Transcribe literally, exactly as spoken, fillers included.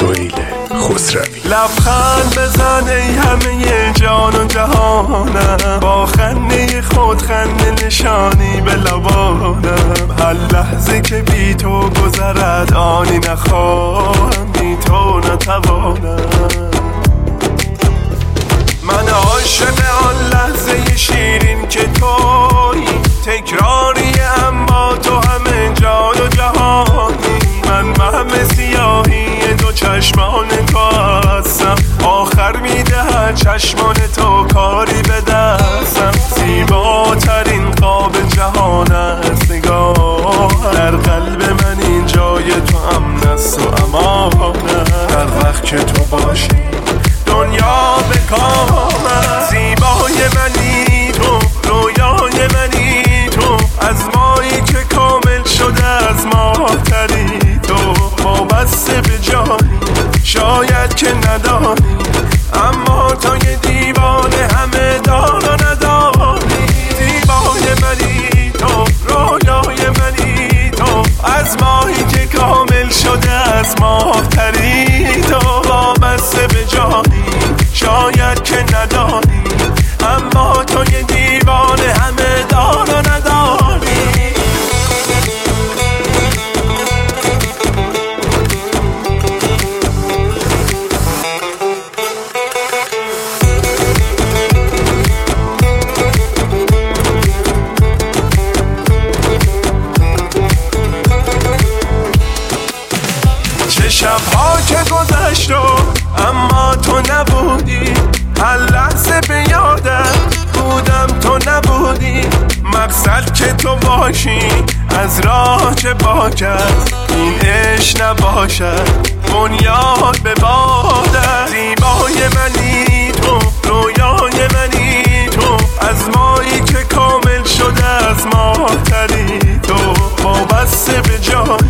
سهیل خسروی. لبخند بزن ای همه جان و جهانم، با خنده خود خنده نشانی به لبانم. هر لحظه که بی تو گذرد آنی نخواهم، بی تو نتوانم. من عاشق آن لحظه شیرین که تویی، تکراری اما تو همه جان و جهانی. من محو سیاهی دو چشمان تو هستم، آخر میدهد چشمان تو کاری به دستم. زیباترین خواب جهان است نگاه، در قلب من این جای تو امن است و امان. در وقت که تو باشی دنیا به کام است. زیبای منی تو، رویای منی تو، از مایی که کامل شده از ماهتری تو. وابسته به جانی شاید که ندانی، اما تو یه دیوانه همه دار و ندانی. زیبای منی تو، رویای منی تو، از ماهی که کامل شده از ماهتری تو. وابسته به جانی شاید که ندانی، اما تو یه دیوانه همه دار و ندانی. چه شبها که گذشت و اما تو نبودی، هر لحظه به یادم بودم تو نبودی. مقصد که تو باشی از راه چه باکد، این عشق نباشد بنیاد به بادت. زیبای منی تو، رویای منی تو، از مایی که کامل شده از ماهتری تو. وابسته به جان